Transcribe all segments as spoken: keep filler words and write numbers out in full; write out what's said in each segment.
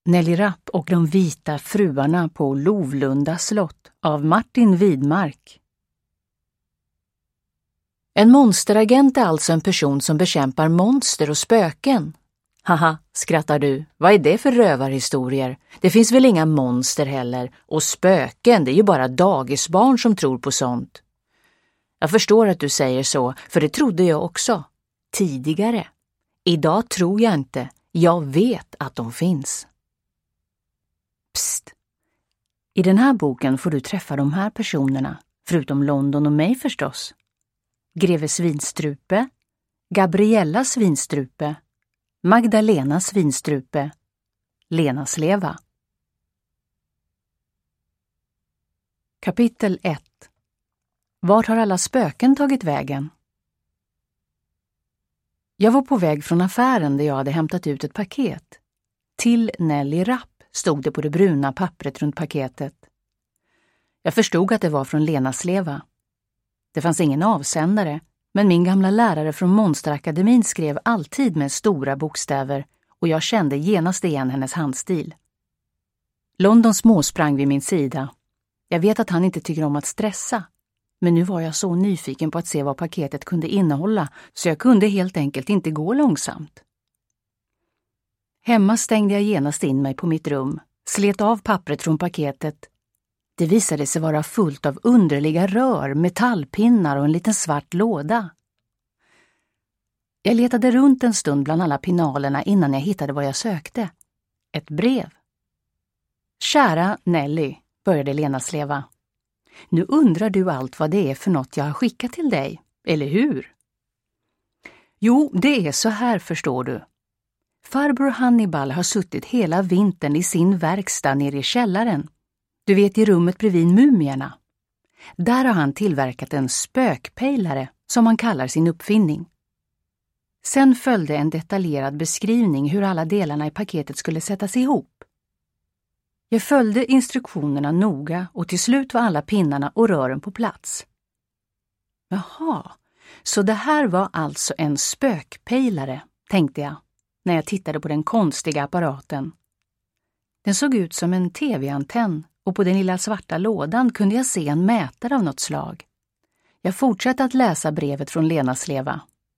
Nelly Rapp och de vita fruarna på Lovlunda slott av Martin Widmark. En monsteragent är alltså en person som bekämpar monster och spöken. Haha, skrattar du. Vad är det för rövarhistorier? Det finns väl inga monster heller. Och spöken, det är ju bara dagisbarn som tror på sånt. Jag förstår att du säger så, för det trodde jag också. Tidigare. Idag tror jag inte. Jag vet att de finns. Psst. I den här boken får du träffa de här personerna, förutom London och mig förstås. Greve Svinstrupe, Gabriella Svinstrupe, Magdalena Svinstrupe, Lena Sleva. Kapitel ett. Vart har alla spöken tagit vägen? Jag var på väg från affären där jag hade hämtat ut ett paket. Till Nelly Rapp stod det på det bruna pappret runt paketet. Jag förstod att det var från Lena Sleva. Det fanns ingen avsändare, men min gamla lärare från Monsterakademin skrev alltid med stora bokstäver och jag kände genast igen hennes handstil. London småsprang vid min sida. Jag vet att han inte tycker om att stressa, men nu var jag så nyfiken på att se vad paketet kunde innehålla så jag kunde helt enkelt inte gå långsamt. Hemma stängde jag genast in mig på mitt rum, slet av pappret från paketet. Det visade sig vara fullt av underliga rör, metallpinnar och en liten svart låda. Jag letade runt en stund bland alla pinalerna innan jag hittade vad jag sökte. Ett brev. Kära Nelly, började Lena Sleva. Nu undrar du allt vad det är för något jag har skickat till dig, eller hur? Jo, det är så här förstår du. Farbror Hannibal har suttit hela vintern i sin verkstad nere i källaren. Du vet i rummet bredvid mumierna. Där har han tillverkat en spökpejlare som han kallar sin uppfinning. Sen följde en detaljerad beskrivning hur alla delarna i paketet skulle sättas ihop. Jag följde instruktionerna noga och till slut var alla pinnarna och rören på plats. Jaha, så det här var alltså en spökpejlare, tänkte jag när jag tittade på den konstiga apparaten. Den såg ut som en tv-antenn och på den lilla svarta lådan kunde jag se en mätare av något slag. Jag fortsatte att läsa brevet från Lena Sleva.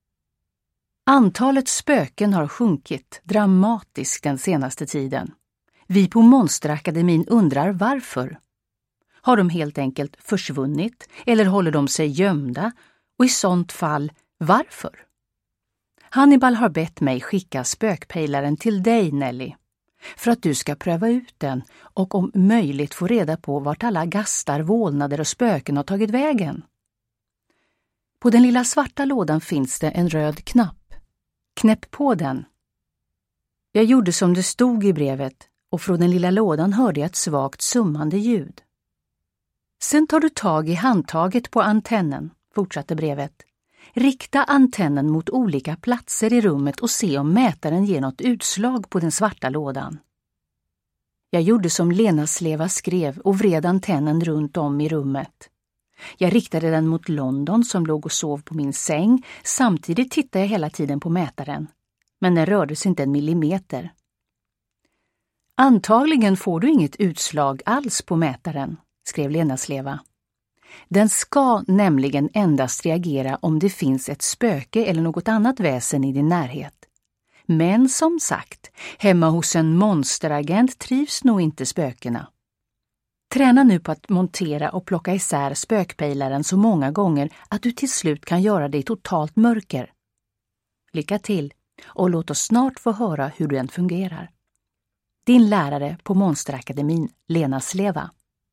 Antalet spöken har sjunkit dramatiskt den senaste tiden. Vi på Monsterakademin undrar varför. Har de helt enkelt försvunnit eller håller de sig gömda? Och i sånt fall, varför? Hannibal har bett mig skicka spökpejlaren till dig, Nelly, för att du ska pröva ut den och om möjligt få reda på vart alla gastar, vålnader och spöken har tagit vägen. På den lilla svarta lådan finns det en röd knapp. Knäpp på den. Jag gjorde som det stod i brevet och från den lilla lådan hörde jag ett svagt summande ljud. Sen tar du tag i handtaget på antennen, fortsatte brevet. Rikta antennen mot olika platser i rummet och se om mätaren ger något utslag på den svarta lådan. Jag gjorde som Lena Sleva skrev och vred antennen runt om i rummet. Jag riktade den mot London som låg och sov på min säng. Samtidigt tittade jag hela tiden på mätaren. Men den rörde sig inte en millimeter. Antagligen får du inget utslag alls på mätaren, skrev Lena Sleva. Den ska nämligen endast reagera om det finns ett spöke eller något annat väsen i din närhet. Men som sagt, hemma hos en monsteragent trivs nog inte spökena. Träna nu på att montera och plocka isär spökpejlaren så många gånger att du till slut kan göra det i totalt mörker. Lycka till och låt oss snart få höra hur den fungerar. Din lärare på Monsterakademin, Lena Sleva.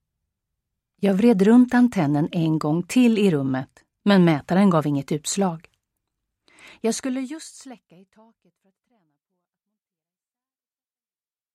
Jag vred runt antennen en gång till i rummet, men mätaren gav inget utslag. Jag skulle just släcka i taket för att